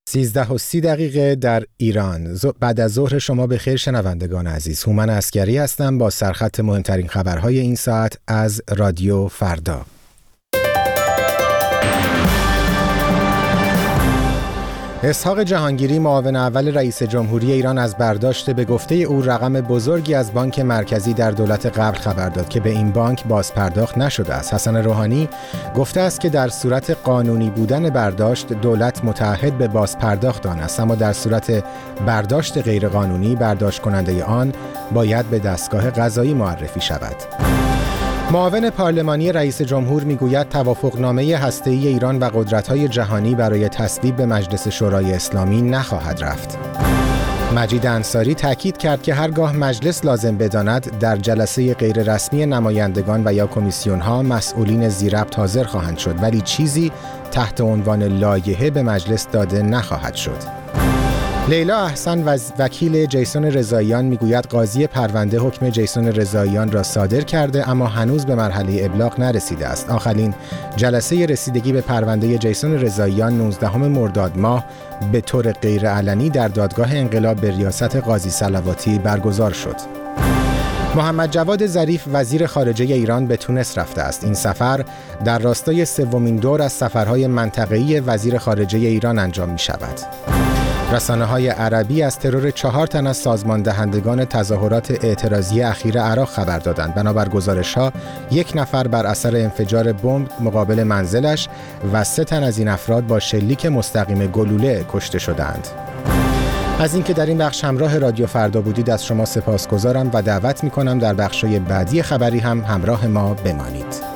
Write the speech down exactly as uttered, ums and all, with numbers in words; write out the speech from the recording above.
سیزده و سی دقیقه در ایران. بعد از ظهر شما به خیر شنوندگان عزیز. هومن عسکری هستم با سرخط مهمترین خبرهای این ساعت از رادیو فردا. اسحاق جهانگیری معاون اول رئیس جمهوری ایران از برداشت به گفته او رقم بزرگی از بانک مرکزی در دولت قبل خبر داد که به این بانک بازپرداخت نشده است. حسن روحانی گفته است که در صورت قانونی بودن برداشت دولت متعهد به بازپرداخت آن است، اما در صورت برداشت غیرقانونی برداشت کننده آن باید به دستگاه قضایی معرفی شود. معاون پارلمانی رئیس جمهور میگوید توافقنامه هسته‌ای ایران و قدرت‌های جهانی برای تصویب به مجلس شورای اسلامی نخواهد رفت. مجید انصاری تاکید کرد که هرگاه مجلس لازم بداند در جلسه غیررسمی نمایندگان و یا کمیسیون‌ها مسئولین ذی‌ربط حاضر خواهند شد، ولی چیزی تحت عنوان لایحه به مجلس داده نخواهد شد. لیلا احسن وکیل جیسون رضاییان میگوید قاضی پرونده حکم جیسون رضاییان را صادر کرده اما هنوز به مرحله ابلاغ نرسیده است. آخرین جلسه رسیدگی به پرونده جیسون رضاییان نوزدهم مرداد ماه به طور غیرعلنی در دادگاه انقلاب به ریاست قاضی صلواتی برگزار شد. محمد جواد ظریف وزیر خارجه ایران به تونس رفته است. این سفر در راستای سومین دور از سفرهای منطقه‌ای وزیر خارجه ایران انجام می شود. رسانه‌های عربی از ترور چهار تن از سازمان دهندگان تظاهرات اعتراضی اخیر عراق خبر دادند. بنابر گزارش‌ها یک نفر بر اثر انفجار بمب مقابل منزلش و سه تن از این افراد با شلیک مستقیم گلوله کشته شدند. از اینکه در این بخش همراه رادیو فردا بودید از شما سپاسگزارم و دعوت می‌کنم در بخش‌های بعدی خبری هم همراه ما بمانید.